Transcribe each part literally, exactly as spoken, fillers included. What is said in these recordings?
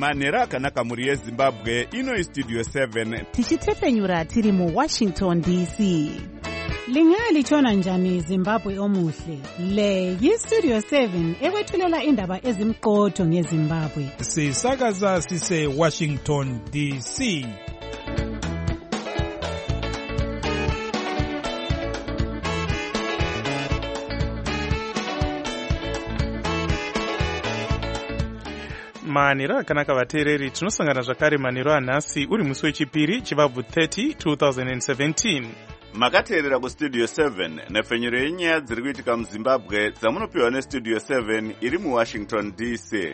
manhero akanaka mhuri yezimbabwe. Ino Studio seven tichitepfenyura tiri muWashington D C. Lingalitshona njani Zimbabwe omuhle? Le yiStudio seven ekwethulela indaba ezimqotho ngeZimbabwe. Sisakaza sise Washington D C. Manhero akanaka vateereri, tinosangana zvakare manhero anhasi uri musi wechipiri chivabvu thirty twenty seventeen. Makateerera kuStudio seven nepfenyuro yenyaya dziri kuitika muZimbabwe dzamunopiwa neStudio seven iri muWashington D C.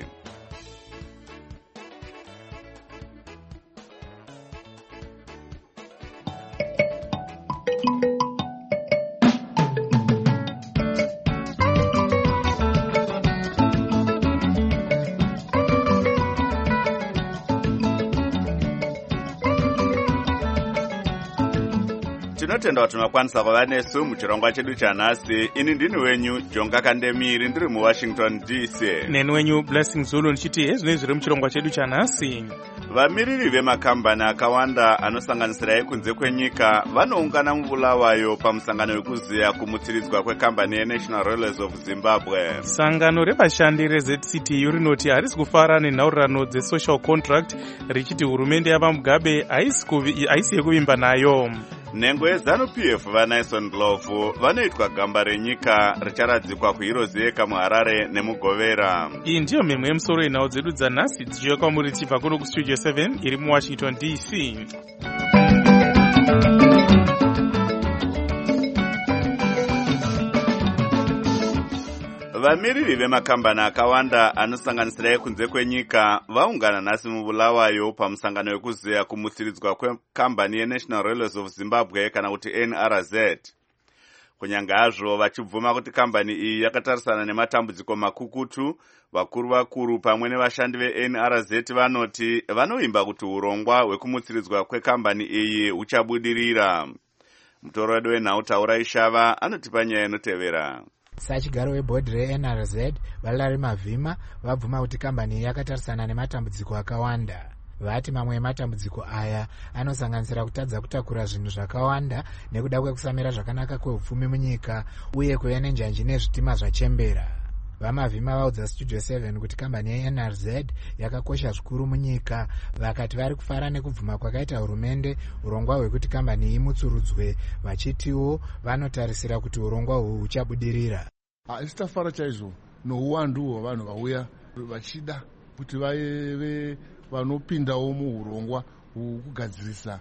Tinotenda kuti makwanisa kuva nesu muchirongwa chedu chanhasi. Ini ndini wenyu Jonga Kandemiri ndiri muWashington D C. Neni wenyu Blessing Zulu ndichiti hezvino zviri muchirongwa chedu chanhasi. Vamiriri vemakambani akawanda anosanganisira ekunze kwenyika vanoungana mubulawayo pamusangano wekuziya kumutsiridzwa kwekambani yeNational Railways of Zimbabwe. Sangano revashandi reZ C T U rinoti harisi kufara nenhaurirano dzesocial contract richiti hurumende yavaMugabe haisi yekuvimba nayo. Nhengo yeZanu-P F vaNyson Ndlovu vanoitwa gamba renyika richaradzikwa kuHeroes Yeka muHarare nemuGovera. Iyi ndiyo mhemwe yemusoro yenhau dzedu dzanhasi dzichiuya kwamuri tichibva kuno kuStudio seven iri muWashington D C. Vamiriri vemakambani akawanda anosanganisira ekunze kwenyika vaungana nhasi mubulawayo pamusangano wekuziya kumutsiridzwa kwekambani yeNational Railways of Zimbabwe kana kuti N R Z. Kunyange hazvo vachibvuma kuti kambani iyi yakatarisana nematambudziko makukutu, vakuru vakuru pamwe nevashandi veN R Z vanoti vanovimba kuti urongwa hwekumutsiridzwa kwekambani iyi huchabudirira. Mutoro wedu wenhau Taura Ishava anotipa nyaya inotevera. Sachigaro webhodhi reN R Z Valeri Mavhima vabvuma kuti kambani yakatarisana nematambudziko akawanda. Vati mamwe ematambudziko aya anosanganisira kutadza kutakura zvinhu zvakawanda nekuda kwekusamira zvakanaka kwehupfumi munyika uye kuve nenjanji nezvitima zvachembera. VaMavhima vaudza Studio seven kuti kambani yeN R Z yakakosha zvikuru munyika, vakati vari kufara nekubvuma kwakaita hurumende urongwa hwekuti kambani imutsurudzwe, vachitiwo vanotarisira kuti urongwa uhu huchabudirira. Isitafara chaizvo nouwandu hwavanhu vauya vachida kuti vave vanopindawo muurongwa hwekugadzirisa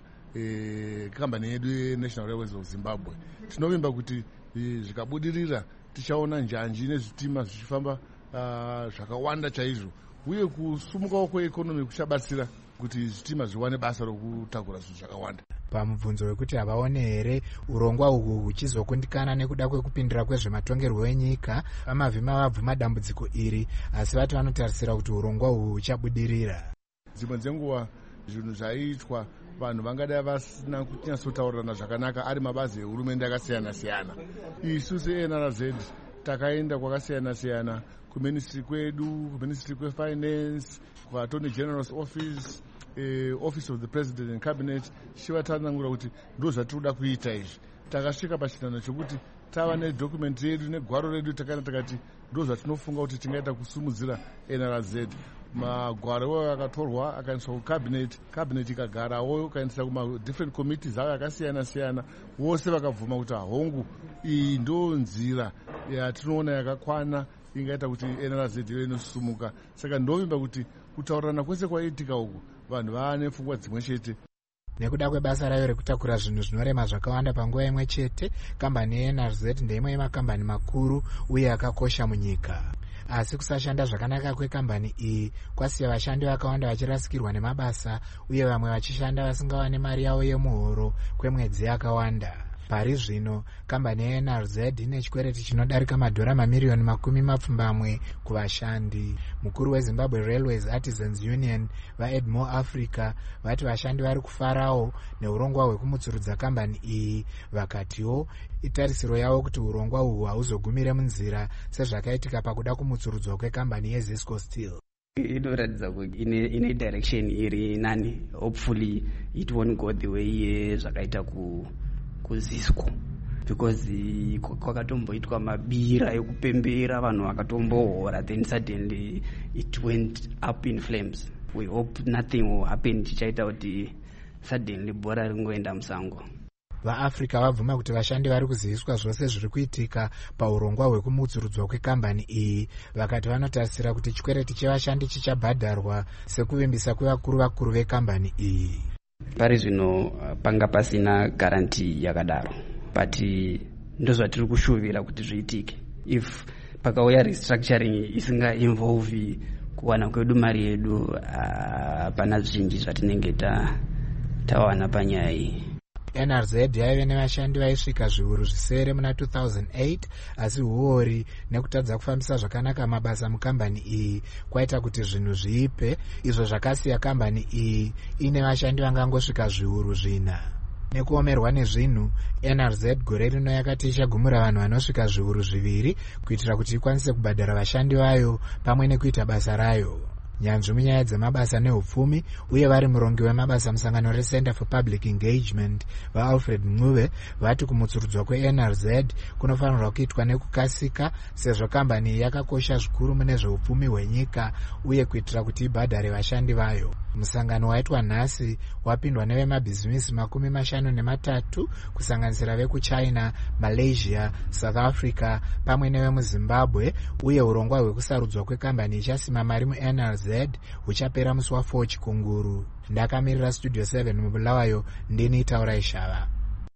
kambani yedu yeNational Railways of Zimbabwe. Tinovimba kuti zvikabudirira tichaona njanji nezvitima zvichifamba uh, zvakawanda chaizvo, uye kusumukawo kweekonomi kuchabatsira kuti zvitima zviwane basa rokutakura zvinhu zvakawanda. Pamubvunzo wekuti havaone here urongwa uhu huchizokundikana nekuda kwekupindira kwezvematongerwo wenyika, VaMavhima vabvuma dambudziko iri, asi vati vanotarisira kuti urongwa uhu huchabudirira. Dzimwe dzenguva zvinhu zvaiitwa vanhu vangadai vasina kunyatsotaurana zvakanaka ari mabazi ehurumende akasiyana siyana. Isu seN R Z takaenda kwakasiyana siyana, kuministry kwedu, kuministry kwefinance, kuattorney general's office, eh, office of the president and cabinet, chivatsanangura kuti ndo zvatinoda kuita izvi. Takasvika pachinano chokuti tava nedocument yedu negwaro redu, takaenda takati ndo zvatinofunga kuti tingaita kusumudzira N R Z. Magwaro akatorwa akaendeswa kucabinet, cabinet ikagarawo ikaendesa kuma different committees avo akasiyana siyana, vose vakabvuma kuti hongu iyi ndo nzira yatinoona yakakwana ingaita kuti N R Z ive inosumuka. Saka ndovimba kuti kutaurirana kwese kwaiitika uku vanhu vaane pfungwa dzimwe chete. Nekuda kwebasa rayo rekutakura zvinhu zvinorema zvakawanda panguva imwe chete, kambani yeN R Z ndeimwe yemakambani makuru uye akakosha munyika. Asi kusashanda zvakanaka kwekambani iyi kwasiya vashandi vakawanda vachirasikirwa nemabasa uye vamwe vachishanda vasingawane mari yavo yemuhoro kwemwedzi yakawanda. Pari zvino kambani yeN R Z ine chikwereti chinodarika madhora mamiriyoni makumi mapfumbamwe kuvashandi. Mukuru weZimbabwe Railways Artisans Union vaEdmore Africa vati vashandi vari kufarawo neurongwa hwekumutsurudza kambani iyi, vakatiwo itarisiro yavo kuti urongwa uhu hauzogumire munzira sezvakaitika pakuda kumutsurudzwa kwekambani yeZisco Steel. inoratidza kuti ine, ine direction iri nani. Hopefully it won't go the way zvakaita ku kuzisco, because kwakatomboitwa mabira ekupembera vanhu vakatombohora, then suddenly it went up in flames. We hope nothing will happen chichaita kuti suddenly bhora ringoenda musango. vaafrica vabvuma kuti vashandi vari kuziviswa zvose zviri kuitika paurongwa hwekumutsurudzwa kwekambani iyi. Vakati vanotarisira kuti chikwereti chevashandi chichabhadharwa sekuvimbisa kwevakuru vakuru vekambani iyi. Pari zvino panga pasina garanti yakadaro, but ndozvatiri kushuvira kuti zviitike. If pakauya restructuring isinga involve kuwana kwedu mari yedu, uh, pana zvinji zvatinenge ta tawana panyaya iyi. N R Z yaive nevashandi vaisvika zviuru zvisere muna two thousand eight, asi huori nekutadza kufambisa zvakanaka mabasa mukambani iyi kwaita kuti zvinhu zviipe, izvo zvakasiya kambani iyi ine vashandi vangangosvika zviuru zvina. Nekuomerwa nezvinhu, N R Z gore rino yakati ichagumura vanhu vanosvika zviuru zviviri kuitira kuti ikwanise kubhadhara vashandi vayo pamwe nekuita basa rayo. Nyanzvi munyaya dzemabasa neupfumi uye vari murongi wemabasa musangano reCenter for Public Engagement vaAlfred Mncube vati kumutsurudzwa kweN R Z kunofanirwa kuitwa nekukasika, sezvo kambani yakakosha zvikuru mune zveupfumi hwenyika uye kuitira kuti ibhadhare vashandi vayo. Musangano waitwa nhasi wapindwa nevemabhizimisi makumi mashanu nematatu kusanganisira vekuchina, Malaysia, South Africa pamwe nevemuZimbabwe, uye urongwa hwekusarudzwa kwekambani ichasima mari muN R Z huchapera musi wa4 Chikunguru. Ndakamirira Studio seven mubulawayo, ndini Taurai Shava.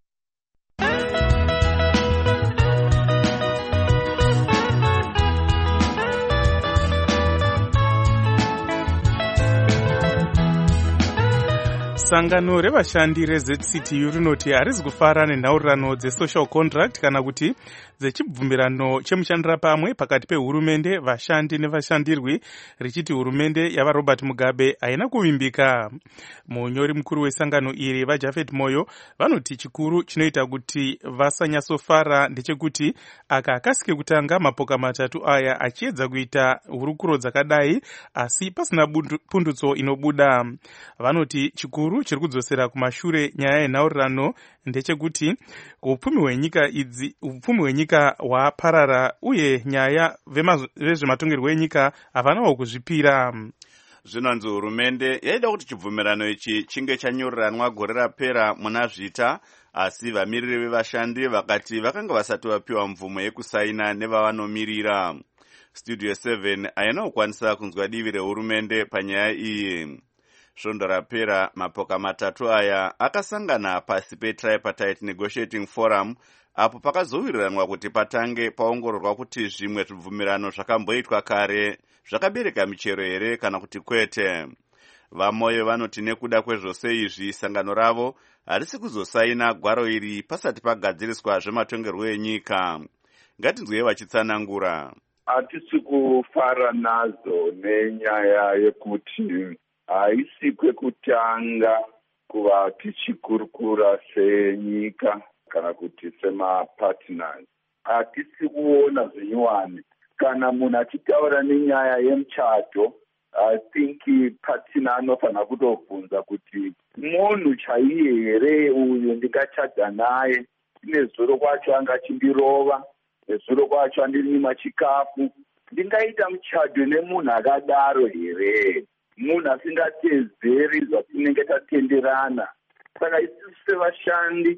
Sangano revashandi reZCT rinoti harisi kufara nenhaurirano dzesocial contract kana kuti dzechibvumirano chemushandira pamwe pakati pehurumende, vashandi nevashandirwi, richiti hurumende yava Robert Mugabe haina kuvimbika. Munyori mukuru wesangano iri vaJafet Moyo vanoti chikuru chinoita kuti vasanyatsofara ndechekuti aka akasike kutanga mapoka matatu aya achiedza kuita hurukuro dzakadai asi pasina pundutso inobuda. Vanoti chikuru chiri kudzosera kumashure nyaya yenhaurirano ndechekuti upfumi hwenyika idzi upfumi hwenyika hwaparara uye nyaya vezvematongerwo enyika havanawo kuzvipira. Zvinonzi hurumende yaida kuti chibvumirano ichi chinge chanyoriranwa gore rapera muna Zvita, asi vamiriri vevashandi vakati vakanga vasati vapiwa mvumo yekusaina nevavanomirira. Studio seven haina kukwanisa kunzwa divi rehurumende panyaya iyi. Svondo rapera mapoka matatu aya akasangana pasi peTripartite Negotiating Forum, apo pakazowiriranwa kuti patange paongororwa kuti zvimwe zvibvumirano zvakamboitwa kare zvakabereka michero here kana kuti kwete. Vamoyo vanoti nekuda kwezvose izvi sangano ravo harisi kuzosaina gwaro iri pasati pagadziriswa zvematongerwo enyika. Ngatinzwei vachitsanangura. Hatisi kufara nazo nenyaya yekuti haisi kwekutanga kuva tichikurukura senyika kana kuti semapartners. Hatisi kuona zvinyuwani. Kana munhu achitaura nenyaya yemuchato, I think partner anofanira kutobvunza kuti munhu chaiye here uyu ndingachadza naye, nezuro kwacho anga achindirova, nezuro kwacho andinyima chikafu, ndingaita muchato nemunhu akadaro here? Munhu asingatedzeri zvatinenge tatenderana. Saka isusu sevashandi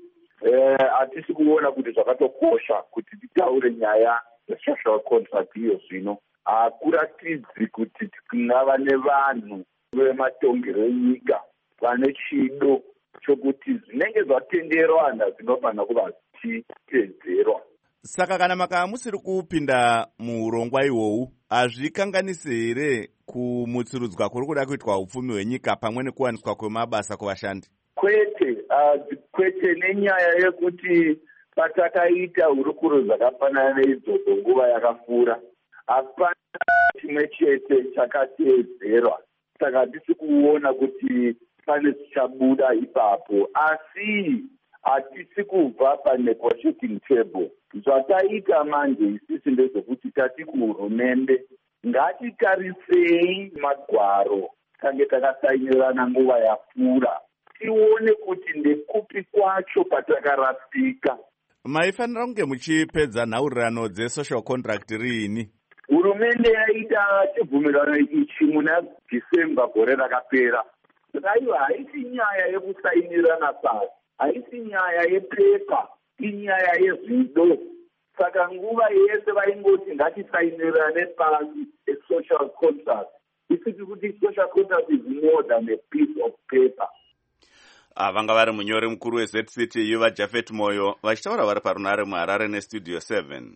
hatisi eh, kuona kuti zvakatokosha kuti titaure nyaya yesocial contract iyo zvino. Hakuratidzi kuti tingava nevanhu vematongero enyika vane chido chokuti zvinenge zvatenderwana zvinofanira kuva zvichitedzerwa. Saka kana makava musiri kupinda muurongwa ihwohwu, hazvikanganisi here kumutsurudzwa kuri kuda kuitwa upfumi hwenyika pamwe nekuwaniswa kwemabasa kuvashandi? Kwete, uh, kwete nenyaya yekuti patakaita hurukuro dzakafanana neidzodzo nguva yakapfuura, hapana chimwe chete chakateedzerwa. Saka hatisi kuona kuti pane zvichabuda ipapo, asi hatisi kubva panegotiating table. Zvataita manje isisi ndezvekuti tati kuhurumende ngatitarisei magwaro tange takasainirana nguva yapfuura tione kuti ndekupi kwacho patakarasika. Maifanira kunge muchipedza nhaurirano dzesocial contract riini? Hurumende yaita chibvumirano ichi muna Dhisemba gore rakapera. Aiwa, haisi nyaya yekusainirana pasi, haisi nyaya yepepa, inyaya yezvido. Saka nguva yese vaingoti ngatisainirane pasi a-social contract. Isiti kuti social contract is more than a piece of paper. Vanga vari munyori mukuru weZ City Yuva Jafet Moyo vachitaura vari parunare muHarare neStudio seven.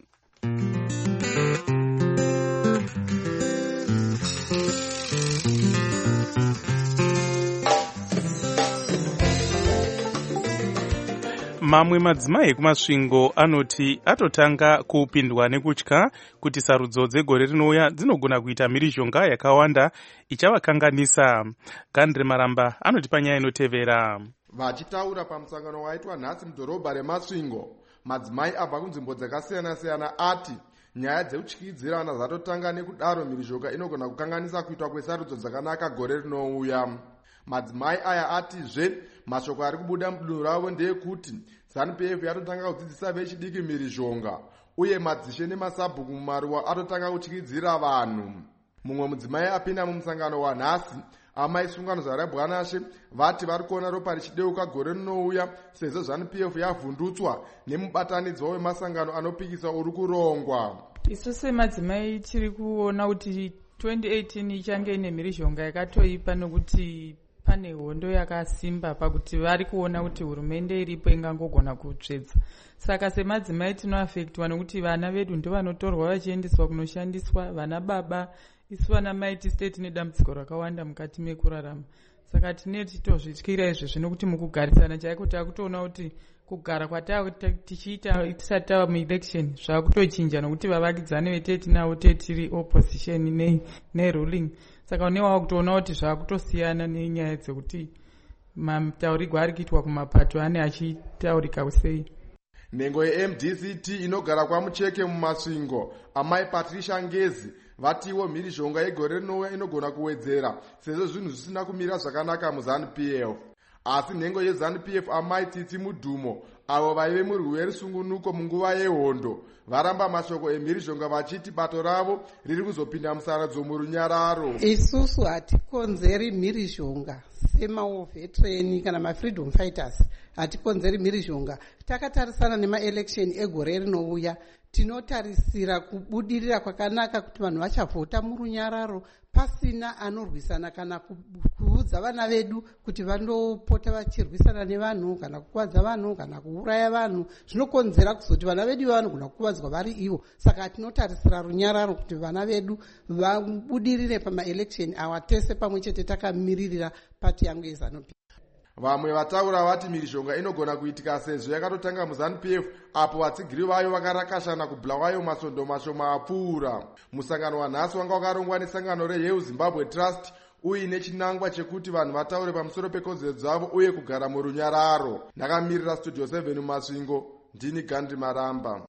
Mamwe madzimai ekumasvingo anoti atotanga kupindwa nekutya kuti sarudzo dzegore rinouya dzinogona kuita mhirizhonga yakawanda ichavakanganisa. Gandre Maramba anoti panyaya inotevera. Vachitaura pamusangano waitwa nhasi mudhorobha remasvingo, madzimai abva kunzvimbo dzakasiyana-siyana ati nyaya dzekutyidzirana dzatotanga nekudaro mhirizhonga inogona kukanganisa kuitwa kwesarudzo dzakanaka gore rinouya. Madzimai aya atizve mashoko ari kubuda mudunhu ravo ndeyekuti ZANU-P F yatotanga kudzidzisa vechidiki mhirizhonga uye madzishe nemasabhuku mumaruwa atotanga kutyidzira vanhu. Mumwe mudzimai apinda mumusangano wanhasi, amai sungano zvarabwanashe, vati vari kuona ropa richideuka gore rinouya sezvo ZANU-P F yavhundutswa nemubatanidzwa wemasangano anopikisa uri kurongwa. Isu semadzimai tiri kuona kuti twenty eighteen ichange ine mhirizhonga yakatoipa nokuti pane hondo yakasimba pakuti vari kuona kuti hurumende iripo ingangogona kutsvedza. Saka semadzimai tinoafektwa nokuti vana vedu ndovanotorwa vachiendeswa kunoshandiswa, vana baba, isu vana mai tisite tine dambudziko rakawanda mukati mekurarama. Saka tine titozvityira izvezvi nokuti mukugarisana chaiko takutoona kuti kugara kwatava tichiita tisati tava muelection zvakutochinja nokuti vavakidzani vetetinavo tetiri opposition neruling. Saka newawa kutoona kuti zvakutosiyana nenyaya dzekuti mataurigwa ari kuitwa kumapato ane achitaurika sei. Nhengo ye-M D C T inogara kwaMucheke mumasvingo, amai Patricia Ngezi, vatiwo mhirizhonga yegore rinouya inogona kuwedzera sezvo zvinhu zvisina kumira zvakanaka muZANU-P F. Asi nhengo yeZANU-P F amai Tsitsi Mudhumo, avo vaive murwi werusungunuko munguva yehondo, varamba mashoko emhirizhonga vachiti bato ravo riri kuzopinda musaradzo murunyararo. Isusu hatikonzeri mhirizhonga semaveterani kana mafreedom fighters, hatikonzeri mhirizhonga. Takatarisana nemaelection egore rinouya, tinotarisira kubudirira kwakanaka kuti vanhu vachavhota murunyararo pasina anorwisana kana kuudza vana vedu kuti vandopota vachirwisana nevanhu kana kukuvadza vanhu kana kuuraya vanhu. Zvinokonzera kuzoti vana vedu vanogona kukuvadzwa vari ivo. Saka tinotarisira runyararo kuti vana vedu vabudirire pamaelection awa tese pamwe chete takamiririra pati yangu yeZANU-P F. Vamwe vataura vati mhirizhonga inogona kuitika sezvo yakatotanga muZANU-P F apo vatsigiri vayo vakarakashana kubulawayo masondo mashoma apfuura. Musangano wanhasi wanga wakarongwa nesangano reHeu Zimbabwe Trust uine chinangwa chekuti vanhu vataure pamusoro pekodzero dzavo uye kugara murunyararo. Ndakamirira Studio seven mumasvingo, ndini Gandhi Maramba.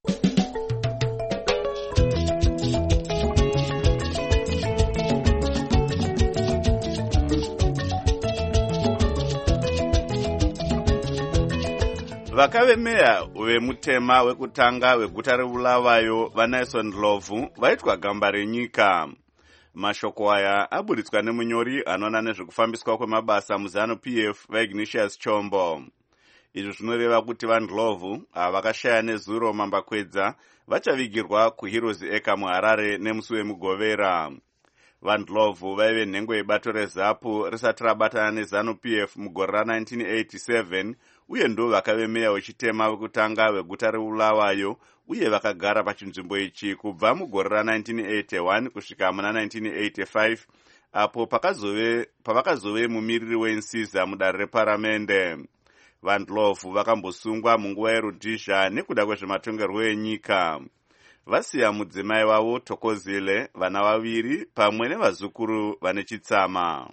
Vakave meya vemutema wekutanga weguta reBulawayo vaNelson Ndlovu vaitwa gamba renyika. Mashoko aya aburitswa nemunyori anoona nezvekufambiswa kwemabasa muZANU-P F vaIgnatius Chombo. Izvi zvinoreva kuti vaNdlovu ava vakashaya nezuro mambakwedza vachavigirwa kuHeroes Eka muHarare nemusi wemugovera. VaNdlovu vaive nhengo yebato reZAPU risati rabatana neZANU-P F mugore ra-nineteen eighty-seven uye ndo vakave meya wechitema wekutanga weguta reBulawayo uye vakagara pachinzvimbo ichi kubva mugore ra-nineteen eighty-one kusvika muna nineteen eighty-five apo pakazove pavakazove mumiriri wensiza mudare reparamende. VaNdlovu vakambosungwa munguva yerudhizha nekuda kwezvematongerwo enyika. Vasiya mudzimai wavo Thokozile, vana vaviri pamwe nevazukuru vane chitsama.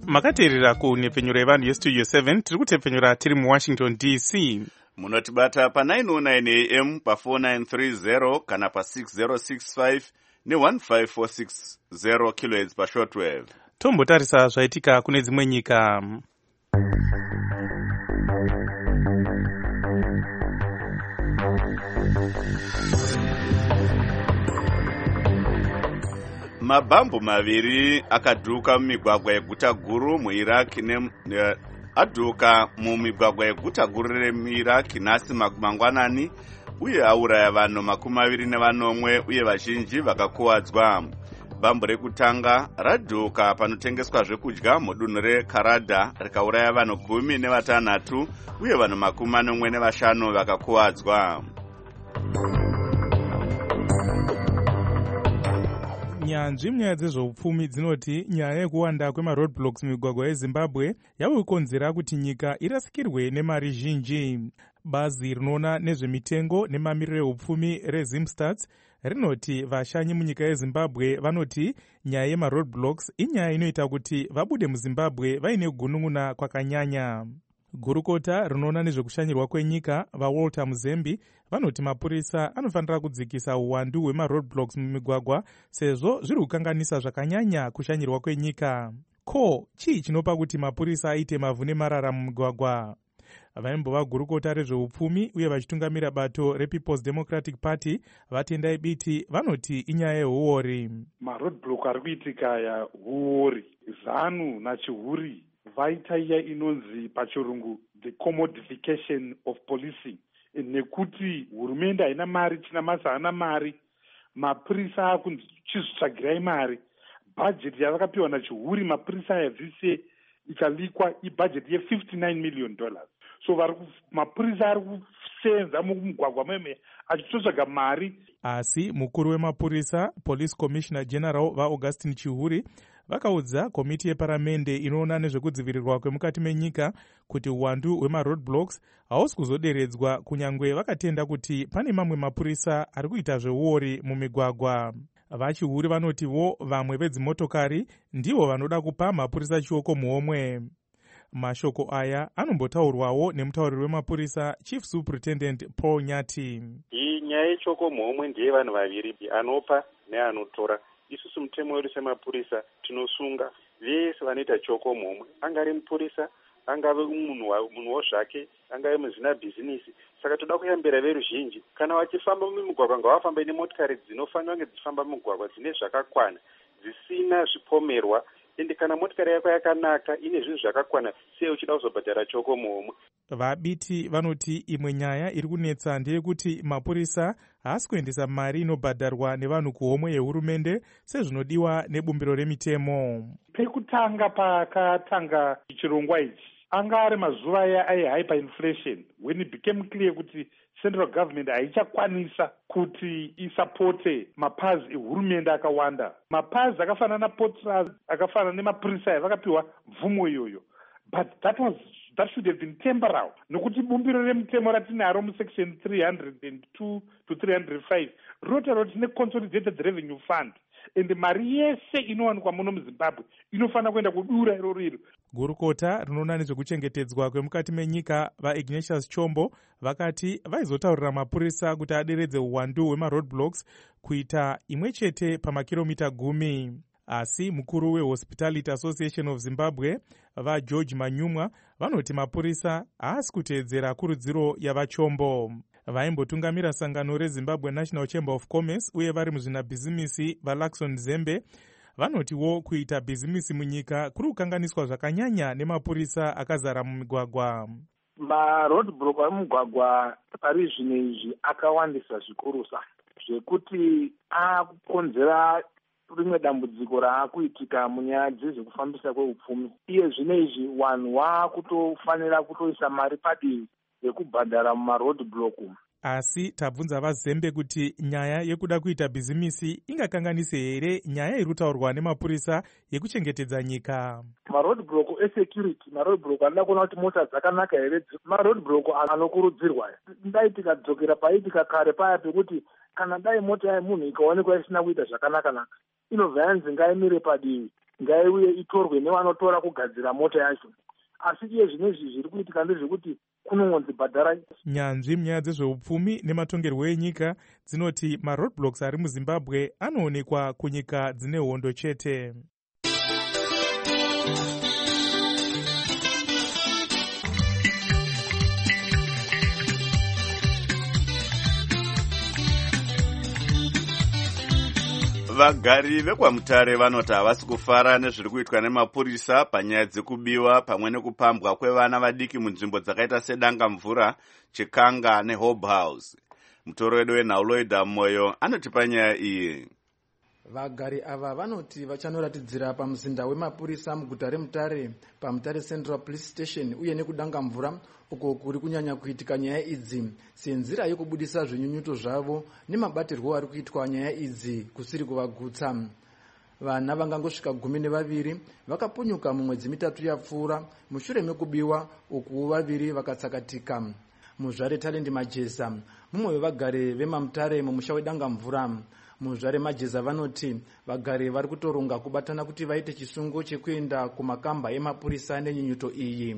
makateerera kunhepfenyuro yevanhu yestudio seven tiri kutepfenyura tiri muwashington D C. munotibata pa nine oh nine A M pa four nine three zero kana pa six zero six five ne one five four six zero kilohertz pa shortwave. Tombotarisa zvaitika kune dzimwe nyika. Mabhambu maviri akadhuka mumigwagwa yeguta guru muIraq ne adhuka mumigwagwa yeguta guru remuIraq nhasi mangwanani uye auraya vanhu makumi maviri nevanomwe uye vazhinji vakakuwadzwa. Bhambu rekutanga radhuka panotengeswa zvekudya mudunhu reKarada rikauraya vanhu gumi nevatanhatu uye vanhu makumi manomwe nevashanu vakakuwadzwa. Nyanzvi munyaya dzezveupfumi dzinoti nyaya yekuwanda kwemaroadblocks mumigwagwa yeZimbabwe yava kukonzera kuti nyika irasikirwe nemari zhinji. Bazi rinoona nezvemitengo nemamiriro eupfumi reZimstats rinoti vashanyi munyika yeZimbabwe vanoti nyaya yemaroadblocks inyaya inoita kuti vabude muZimbabwe vaine gunun'una kwakanyanya. Gurukota rinoona nezvekushanyirwa kwenyika vaWalter Muzembi vanoti mapurisa anofanira kudzikisa uwandu hwemaroadblocks mumigwagwa sezvo zviri kukanganisa zvakanyanya kushanyirwa kwenyika. Ko, chii chinopa kuti mapurisa aite mavhu nemarara mumigwagwa? Vaimbova gurukota rezveupfumi uye vachitungamira bato rePeople's Democratic Party vatendai biti vanoti inyaya yehuori. Maroadblock ari kuitika ya huori, ZANU naChihuri vaita iya inonzi pachirungu the commodification of policing, nekuti hurumende haina mari, Chinamasa haana mari, mapurisa akuchizvitsvagirai mari. Bhajeti yavakapiwa naChihuri mapurisa aya zvise ikalikwa ibhajeti ye fifty-nine million dollars. So vari mapurisa ari kusenza mumugwagwa meme achitotsvaga mari. Asi mukuru wemapurisa Police Commissioner General vaAugustine Chihuri vakaudza komiti yeparamende inoona nezvekudzivirirwa kwemukati menyika kuti uwandu hwemaroadblocks hausi kuzoderedzwa kunyangwe vakatenda kuti pane mamwe mapurisa ari kuita zveuori mumigwagwa. VaChihuri vanotiwo vamwe vedzimotokari ndivo vanoda kupa mapurisa chioko muhomwe. Mashoko aya anombotaurwawo nemutauriri wemapurisa Chief Superintendent Paul Nyati. Iyi nyaya yechoko muhomwe ndiye vanhu vaviri, anopa neanotora. Isusu mutemo wedu semapurisa tinosunga vese vanoita choko muhomwe, angari mupurisa, angave munhuwo zvake, angave muzvina bhizinisi. Saka toda kuyambira veruzhinji, kana vachifamba mumugwagwa ngavafambe nemotokari dzinofanira kunge dzichifamba mumugwagwa dzine zvakakwana, dzisina zvipomerwa. Ende kana motikari yako yakanaka ine zvinhu zvakakwana, sei uchida kuzobhadhara choko muhomwe? Vabiti vanoti imwe nyaya iri kunetsa ndeyekuti mapurisa haasi kuendesa mari inobhadharwa nevanhu kuhomwe yehurumende sezvinodiwa nebumbiro remitemo. Pekutanga pakatanga chirongwa ichi anga ari mazuva aya aihyperinflation, when it became clear kuti central government haichakwanisa kuti isapote mapazi ehurumende akawanda. Mapazi akafanana naPortras, akafanana nemapurisa vakapiwa mvumo iyoyo, but that was that should have been temporal. Nokuti bumbiro remutemo ratinaro musection three hundred two to three hundred five rota tine consolidated revenue fund, ende mari yese inowanikwa muno muZimbabwe inofanira kuenda kudura iroro iro. Gurukota rinoona nezvekuchengetedzwa kwemukati menyika vaIgnatius Chombo vakati vaizotaurira mapurisa kuti aderedze uwandu hwemaroadblocks kuita imwe chete pamakiromita gumi. Asi mukuru weHospitality Association of Zimbabwe vaGeorge Manyumwa vanoti mapurisa haasi kuteedzera kurudziro yavaChombo. Vaimbotungamira sangano reZimbabwe National Chamber of Commerce uye vari muzvina bhizimisi vaLaxon Zembe vanotiwo kuita bhizimisi munyika kuri kukanganiswa zvakanyanya nemapurisa akazara mumigwagwa. Maroadblock emugwagwa pari zvino izvi akawandisa zvikurusa zvekuti akukonzera rimwe dambudziko raakuitika munyaya dzezvekufambisa kweupfumi. Iye zvino izvi vanhu vakutofanira kutoisa mari padivi yekubhadhara mumaroadblock. Asi tabvunza vaZembe kuti nyaya yekuda kuita bhizimisi ingakanganise here nyaya iri kutaurwa nemapurisa yekuchengetedza nyika. Maroadblock esecurity, maroadblock anoda kuona kuti mota dzakanaka here, maroadblock anokurudzirwa. Dai tikadzokera paitika kare paya pekuti kana dai mota yemunhu ikaonekwa isina kuita zvakanaka naka, inobva yanzi ngaimire padivi. ngaiuye itorwe nevanotora kugadzira mota yacho. Asi iye zvinezvi zviri kuitika ndezvekuti kunonzi bhadhara. Nyanzvi munyaya dzezveupfumi nematongerwo enyika dzinoti maroadblocks ari muZimbabwe anoonekwa kunyika dzine hondo chete. Vagari vekwaMutare vanoti havasi kufara nezviri kuitwa nemapurisa panyaya dzekubiwa pamwe nekupambwa kwevana vadiki munzvimbo dzakaita sedanga mvura, Chikanga neHope House. Mutoro wedu weNhauloida Moyo anotipa nyaya iyi. Vagari ava vanoti vachanoratidzira pamuzinda wemapurisa muguta reMutare, paMutare Central Police Station uye nekudanga mvura uko kuri kunyanya kuitika nyaya idzi senzira yekubudisa zvinyunyuto zvavo nemabatirwo ari kuitwa nyaya idzi kusiri kuvagutsa. Vana vangangosvika gumi nevaviri vakapunyuka mumwedzi mitatu yapfuura mushure mekubiwa uku vaviri vakatsakatika. Muzvare Talendi Majeza, mumwe wevagari vemaMutare mumusha wedanga mvura. Muzvare Majeza vanoti vagari vari kutoronga kubatana kuti vaite chisungo chekuenda kumakamba emapurisa nenyunyuto iyi.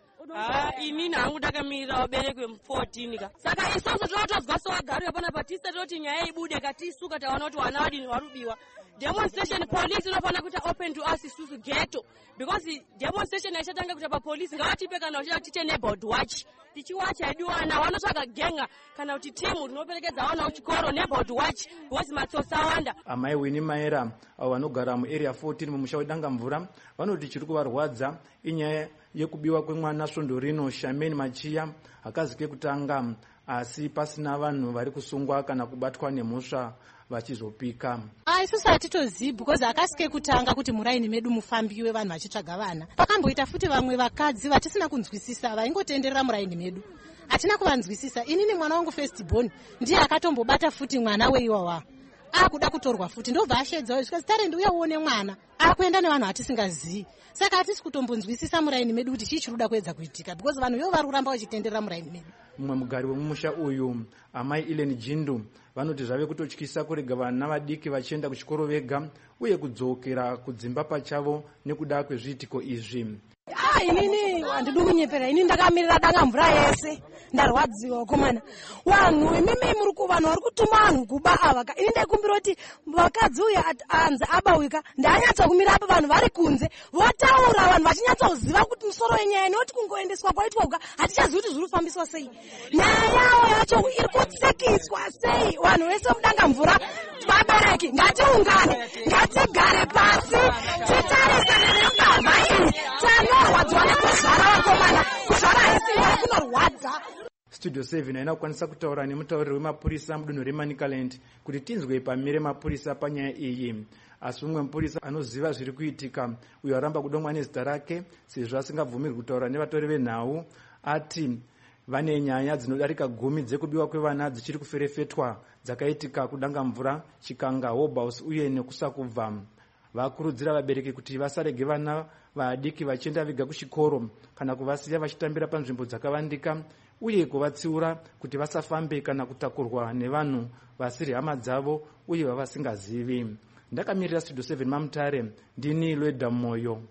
Ah, inini hangu ndakamirira vabereki vemufourteen ka. Saka isusu tinotozwa sewagari vepana patise toti nyaya ibude katisuka taona kuti vana vadini varubiwa. Demonstration police inofana kuti open to us isusu ghetto because demonstration aichatanga kuti papolice ngavatipe kana vachida tiche neighborhood watch. Tichiwacha ediwana vanotsvaga genga kana kuti timu rinoperekedza vana kuchikoro neighborhood watch because matsotsi awanda. Amai Winnie Maera avo vanogara muarea fourteen mumusha wedanga mvura vanoti chiri kuvarwadza inyaya yekubiwa kwemwana svondo rino Shameni Machiya akazi kekutanga asi pasina vanhu vari kusungwa kana kubatwa nemhosva vachizopika. Ah, isusu hatitozivi because akasike kutanga kuti muraini medu mufambiwe vanhu vachitsvaga vana. Pakamboita futi vamwe vakadzi vatisina kunzwisisa vaingotenderera muraini medu. Hatina kuvanzwisisa. Inini mwana wangu first born ndiye akatombobata futi mwana weiwawa. Akuda kutorwa futi ndobva ashedza zvikazi Talendi uya uone mwana. Akuenda nevanhu vatisingazivi. Saka hatisi kutombonzwisisa muraini medu kuti chii chiri kuedza kuitika because vanhu ivo vari kuramba vachitenderera muraini medu. Mumwe mugari wemumusha uyu amai Ellen Jindu vanoti zvave kutotyisa kurega vana vadiki vachienda kuchikoro vega uye kudzokera kudzimba pachavo nekuda kwezviitiko izvi. Ah, inini handidi kunyepera, inini ndakamirira danga mvura yese ndarwadziwa komana. Vanhu imimi muri kuvanhu vari kutuma vanhu kuba ava ka. Ini ndaikumbira kuti vakadzi uya anzi abawika ndanyatsa kumira apa vanhu vari kunze votaura vanhu vachinyatsa kuziva kuti musoro wenyaya noti kungoendeswa kwaitwa uka hatichazivi kuti zviri kufambiswa sei. Nyaya yavo yacho iri kutsikiswa sei. Vanhu vese mudanga mvura vabereki ngatiungane ngatigare pasi titarisane nembavha iyi tanorwadziwa nekuzvara vakomana kuzvara haisi kunorwadza. Studio seven haina kukwanisa kutaura nemutauriri wemapurisa mudunhu reManicaland kuti tinzwe pamire mapurisa panyaya iyi. Asi mumwe mupurisa anoziva zviri kuitika uyo aramba kudomwa nezita rake sezvo asingabvumirwi kutaura nevatori venhau ati vane nyaya dzinodarika gumi dzekubiwa kwevana dzichiri kuferefetwa dzakaitika kudanga mvura, Chikanga, Hope House uye nekusakubva. Vakurudzira vabereki kuti vasarege vana vadiki vachienda vega kuchikoro kana kuvasiya vachitambira panzvimbo dzakavandika uye kuvatsiura kuti vasafambe kana kutakurwa nevanhu vasiri hama dzavo uye vavasingazivi. Ndakamirira Studio seven maMutare, ndini Loida Moyo.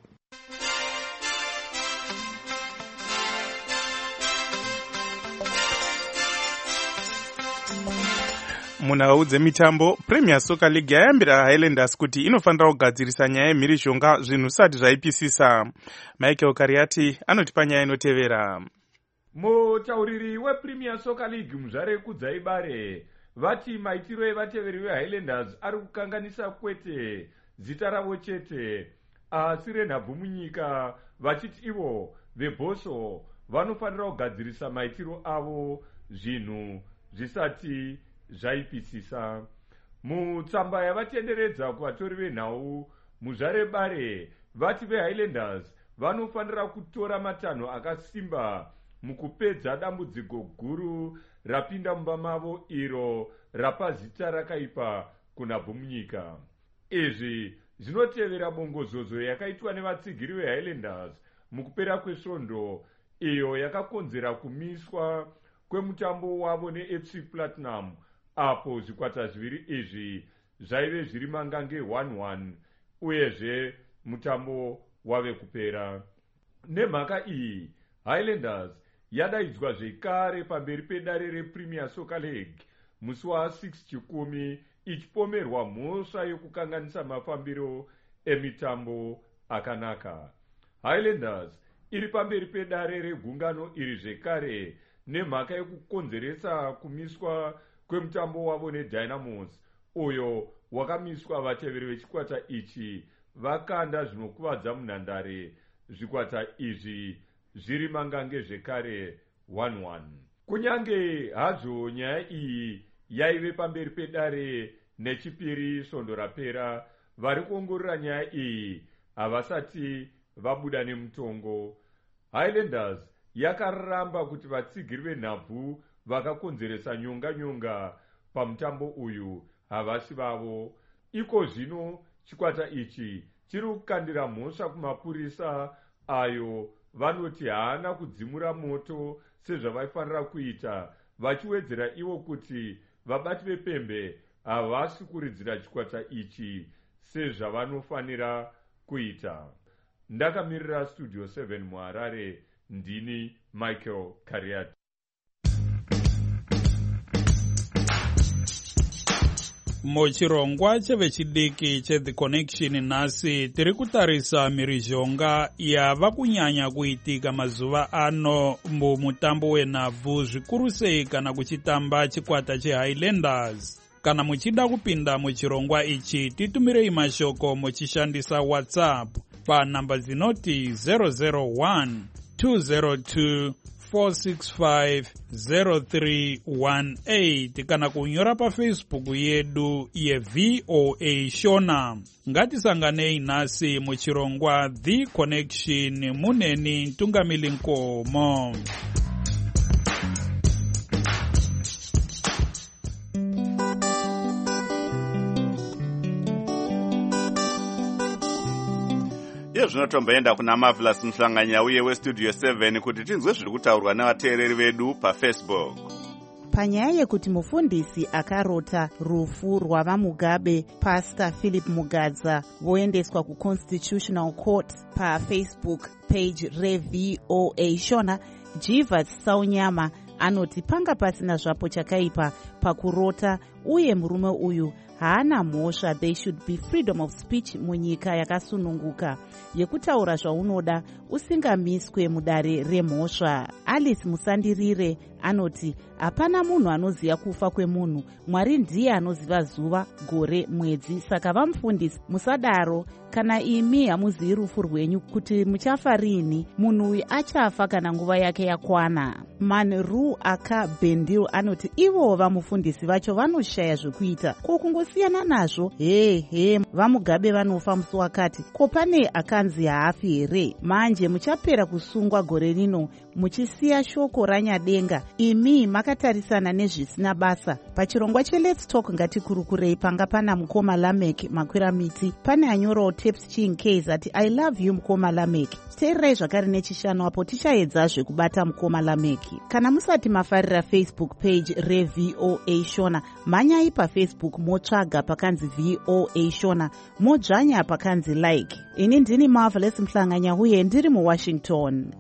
Munhau dzemitambo, Premier Soccer League yayambira Highlanders kuti inofanira kugadzirisa nyaya yemhirizhonga zvinhu zvisati zvaipisisa. Michael Kariati anotipa nyaya inotevera. Mutauriri wePremier Soccer League muzvare kudzaibare vati maitiro evateveri veHighlanders ari kukanganisa kwete zita ravo chete asi renhabvu munyika, vachiti ivo vebhoso vanofanira kugadzirisa maitiro avo zvinhu zvisati zvaipisisa. Mutsamba yavatenderedza kuvatori venhau muzvare bare vati veHighlanders vanofanira kutora matanho akasimba mukupedza dambudziko guru rapinda mumba mavo iro rapa zita rakaipa kunhabvu munyika. Izvi zvinotevera bongozozo yakaitwa nevatsigiri veHighlanders mukupera kwesvondo iyo yakakonzera kumiswa kwemutambo wavo neF C Platinum apo zvikwata zviviri izvi zvaive zviri mangange one one uyezve mutambo wave kupera. Nemhaka iyi Highlanders yadaidzwa zvekare pamberi pedare rePremier Soccer League musi wa6 chikumi ichipomerwa mhosva yokukanganisa mafambiro emitambo akanaka. Highlanders iri pamberi pedare regungano iri zvekare nemhaka yekukonzeresa kumiswa kwemutambo wavo neDynamos uyo wakamiswa vateveri vechikwata ichi vakanda zvinokuvadza munhandare, zvikwata izvi zviri mangange zvekare one one. Kunyange hazvo nyaya iyi yaive pamberi pedare nechipiri svondo rapera, vari kuongorora nyaya iyi havasati vabuda nemutongo. Highlanders yakaramba kuti vatsigiri venhabvu vakakonzeresa nyonga nyonga pamutambo uyu havasi vavo. Iko zvino chikwata ichi chiri kukandira mhosva kumapurisa ayo vanoti haana kudzimura moto sezvavaifanira kuita, vachiwedzera ivo kuti vabati vepembe havasi kuridzira chikwata ichi sezvavanofanira kuita. Ndakamirira Studio seven muHarare, ndini Michael Kariati. Muchirongwa chevechidiki cheThe Connection nhasi tiri kutarisa mhirizhonga yava kunyanya kuitika mazuva ano mumutambo wenhabvu, zvikuru sei kana kuchitamba chikwata cheHighlanders. Kana muchida kupinda muchirongwa ichi, titumirei mashoko muchishandisa WhatsApp panhamba dzinoti zero zero one two zero two four six five zero three one eight kana kunyora paFacebook yedu yeV O A Shona. Ngatisanganei nhasi muchirongwa The Connection, muneni Ntungamili Nkomo. Iyo zvinotomboenda kuna Marvelous Mhlanganya uye weStudio seven kuti tinzwe zviri kutaurwa nevateereri vedu paFacebook. Panyaya yekuti mufundisi akarota rufu rwavaMugabe, Pastor Philip Mugadza voendeswa kuConstitutional Court, paFacebook page reV O A Shona, Jivas Saunyama anoti panga pasina zvapo chakaipa pakurota uye murume uyu haana mhosva. There should be freedom of speech munyika yakasununguka yekutaura zvaunoda usingamiswe mudare remhosva. Alice Musandirire anoti hapana munhu anoziva kufa kwemunhu, Mwari ndiye anoziva zuva, gore, mwedzi. Saka vamufundisi musadaro. Kana imi hamuzivi rufu rwenyu kuti muchafa rini, munhu uyu achafa kana nguva yake yakwana. Manru aka Bendil anoti ivo vamufundisi vacho vanoshaya zvekuita, ko kungosiyana nazvo. He he, vaMugabe vanofa musi wakati, ko pane akanzi haafi here? Manje muchapera kusungwa gore rino muchisiya shoko ranyadenga. Imi makatarisana nezvisina basa. Pachirongwa cheLet's Talk ngatikurukurei panga pana mukoma Lamek Makwira Miti, pane anyorawo Tips Chinkei ati I love you mukoma Lamek. Teererai zvakare nechishanu apo tichaedzazve kubata mukoma Lamek. Kana musati mafarira Facebook page reV O A Shona, manyai paFacebook motsvaga pakanzi V O A Shona, modzvanya pakanzi like. Ini ndini Marvelous Mhlanganya uye ndiri muWashington.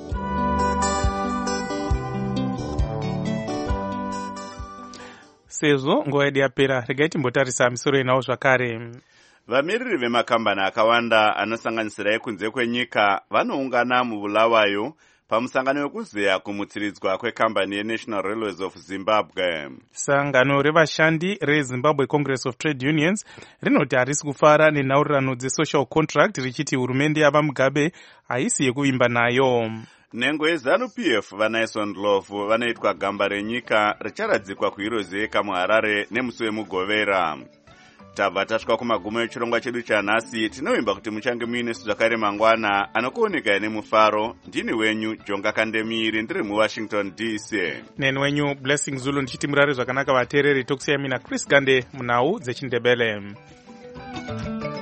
Sezvo nguva yedu yapera, regai timbotarisa misoro inawo zvakare. Vamiriri vemakambani akawanda anosanganisira ekunze kwenyika vanoungana muBulawayo pamusangano wekuzeya kumutsiridzwa kwekambani yeNational Railways of Zimbabwe. Sangano revashandi reZimbabwe Congress of Trade Unions rinoti harisi kufara nenhaurirano dzesocial contract richiti hurumende yavaMugabe haisi yekuvimba nayo. Nhengo yeZanu P F vaNaison Ndlovu vanoitwa gamba renyika richaradzikwa kuHirozeka muHarare nemusi wemugovera. Tabva tasvika kumagumo echirongwa chedu chanhasi. Tinovimba kuti muchange muine zvakare mangwana anokuoneka nemufaro. Ndini wenyu Jonga Kandemiri, ndiri muWashington D C. Neni wenyu Blessing Zulu ndichiti murare zvakanaka vateereri. Tokusiyai mina Chris Gande munhau dzechindebele.